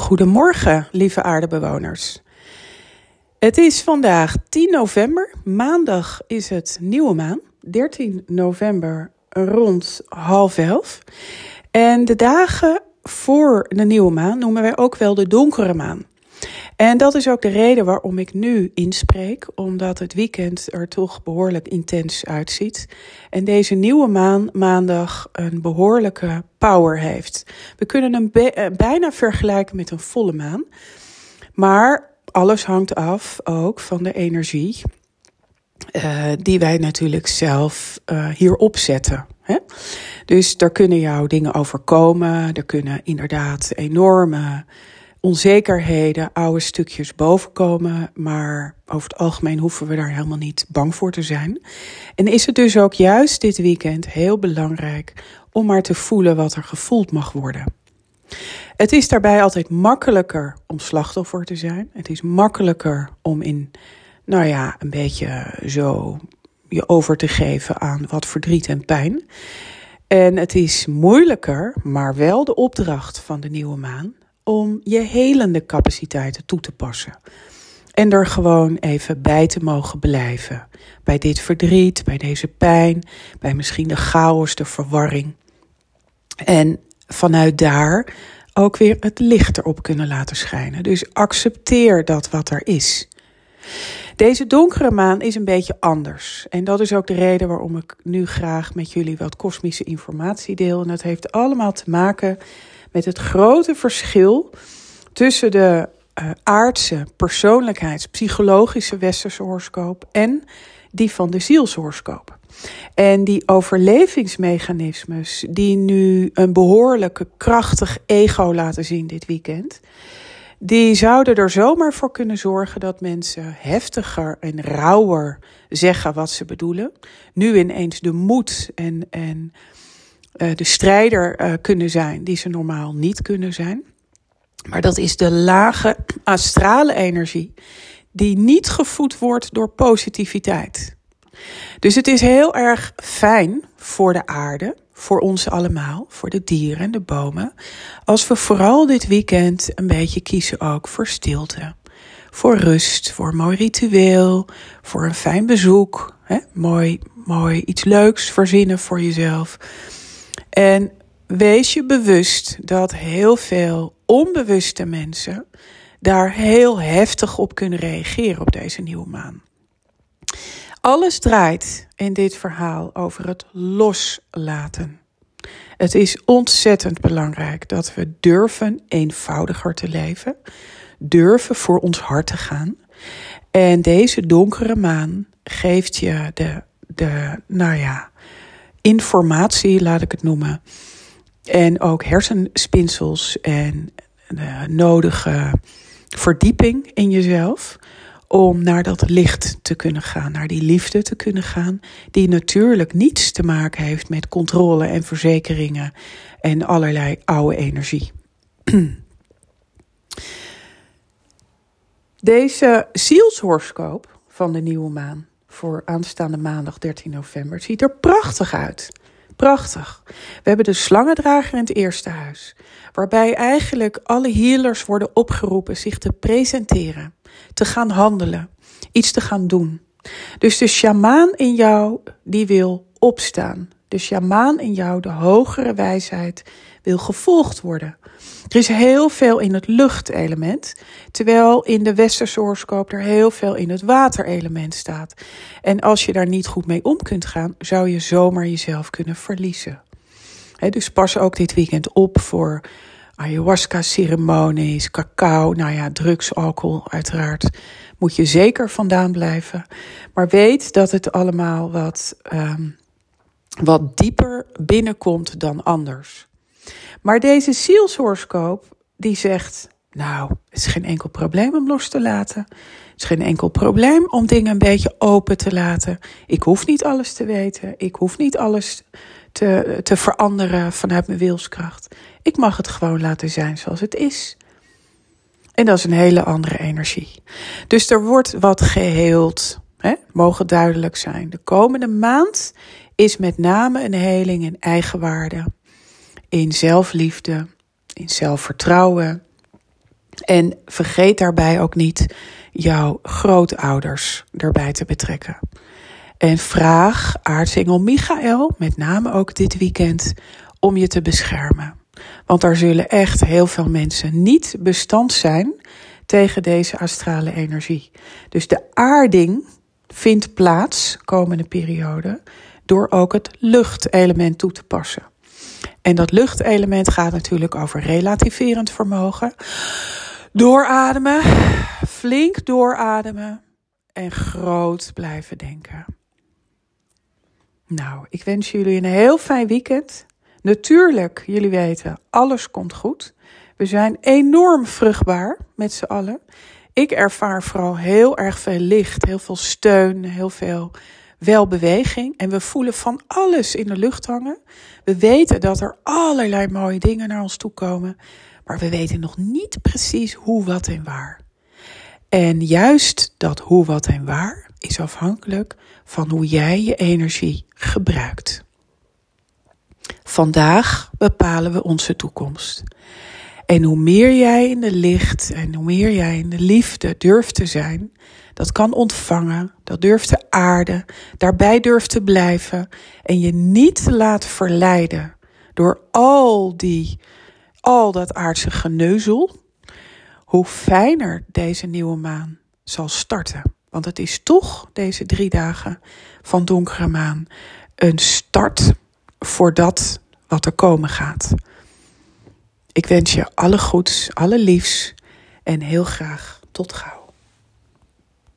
Goedemorgen, lieve aardebewoners. Het is vandaag 10 november, maandag is het nieuwe maan, 13 november rond 10:30. En de dagen voor de nieuwe maan noemen wij ook wel de donkere maan. En dat is ook de reden waarom ik nu inspreek, omdat het weekend er toch behoorlijk intens uitziet. En deze nieuwe maan, maandag, een behoorlijke power heeft. We kunnen hem bijna vergelijken met een volle maan. Maar alles hangt af ook van de energie die wij natuurlijk zelf hierop zetten. Hè? Dus daar kunnen jouw dingen overkomen. Er kunnen inderdaad enorme onzekerheden, oude stukjes bovenkomen, maar over het algemeen hoeven we daar helemaal niet bang voor te zijn. En is het dus ook juist dit weekend heel belangrijk om maar te voelen wat er gevoeld mag worden. Het is daarbij altijd makkelijker om slachtoffer te zijn. Het is makkelijker om een beetje zo je over te geven aan wat verdriet en pijn. En het is moeilijker, maar wel de opdracht van de nieuwe maan, om je helende capaciteiten toe te passen. En er gewoon even bij te mogen blijven. Bij dit verdriet, bij deze pijn, bij misschien de chaos, de verwarring. En vanuit daar ook weer het licht erop kunnen laten schijnen. Dus accepteer dat wat er is. Deze donkere maan is een beetje anders. En dat is ook de reden waarom ik nu graag met jullie wat kosmische informatie deel. En dat heeft allemaal te maken met het grote verschil tussen de aardse persoonlijkheidspsychologische westerse horoscoop en die van de zielshoroscoop. En die overlevingsmechanismes die nu een behoorlijke krachtig ego laten zien dit weekend, die zouden er zomaar voor kunnen zorgen dat mensen heftiger en rauwer zeggen wat ze bedoelen. Nu ineens de moed en de strijder kunnen zijn die ze normaal niet kunnen zijn. Maar dat is de lage astrale energie die niet gevoed wordt door positiviteit. Dus het is heel erg fijn voor de aarde, voor ons allemaal, voor de dieren en de bomen, als we vooral dit weekend een beetje kiezen ook voor stilte. Voor rust, voor een mooi ritueel, voor een fijn bezoek. Hè? Mooi iets leuks verzinnen voor jezelf. En wees je bewust dat heel veel onbewuste mensen daar heel heftig op kunnen reageren op deze nieuwe maan. Alles draait in dit verhaal over het loslaten. Het is ontzettend belangrijk dat we durven eenvoudiger te leven, durven voor ons hart te gaan. En deze donkere maan geeft je de informatie, laat ik het noemen, en ook hersenspinsels en de nodige verdieping in jezelf om naar dat licht te kunnen gaan, naar die liefde te kunnen gaan, die natuurlijk niets te maken heeft met controle en verzekeringen en allerlei oude energie. Deze zielshoroscoop van de nieuwe maan voor aanstaande maandag 13 november ziet er prachtig uit. Prachtig. We hebben de slangendrager in het eerste huis, waarbij eigenlijk alle healers worden opgeroepen zich te presenteren, te gaan handelen, iets te gaan doen. Dus de sjamaan in jou, die wil opstaan. De sjamaan in jou, de hogere wijsheid, wil gevolgd worden. Er is heel veel in het luchtelement, terwijl in de westerse horoscoop er heel veel in het waterelement staat. En als je daar niet goed mee om kunt gaan, zou je zomaar jezelf kunnen verliezen. Dus pas ook dit weekend op voor ayahuasca-ceremonies, cacao, drugs, alcohol uiteraard. Moet je zeker vandaan blijven. Maar weet dat het allemaal wat dieper binnenkomt dan anders. Maar deze zielshoroscoop die zegt, het is geen enkel probleem om los te laten. Het is geen enkel probleem om dingen een beetje open te laten. Ik hoef niet alles te weten. Ik hoef niet alles te veranderen vanuit mijn wilskracht. Ik mag het gewoon laten zijn zoals het is. En dat is een hele andere energie. Dus er wordt wat geheeld. Mogen duidelijk zijn. De komende maand is met name een heling in eigenwaarde. In zelfliefde. In zelfvertrouwen. En vergeet daarbij ook niet jouw grootouders erbij te betrekken. En vraag aartsengel Michael, met name ook dit weekend, om je te beschermen. Want er zullen echt heel veel mensen niet bestand zijn tegen deze astrale energie. Dus de aarding vindt plaats, komende periode, door ook het luchtelement toe te passen. En dat luchtelement gaat natuurlijk over relativerend vermogen. Doorademen, flink doorademen en groot blijven denken. Nou, ik wens jullie een heel fijn weekend. Natuurlijk, jullie weten, alles komt goed. We zijn enorm vruchtbaar met z'n allen. Ik ervaar vooral heel erg veel licht, heel veel steun, heel veel welbeweging. En we voelen van alles in de lucht hangen. We weten dat er allerlei mooie dingen naar ons toe komen. Maar we weten nog niet precies hoe, wat en waar. En juist dat hoe, wat en waar is afhankelijk van hoe jij je energie gebruikt. Vandaag bepalen we onze toekomst. En hoe meer jij in de licht en hoe meer jij in de liefde durft te zijn, dat kan ontvangen, dat durft te aarden, daarbij durft te blijven en je niet te laten verleiden door al dat aardse geneuzel, hoe fijner deze nieuwe maan zal starten. Want het is toch deze 3 dagen van donkere maan een start voor dat wat er komen gaat. Ik wens je alle goeds, alle liefs en heel graag tot gauw.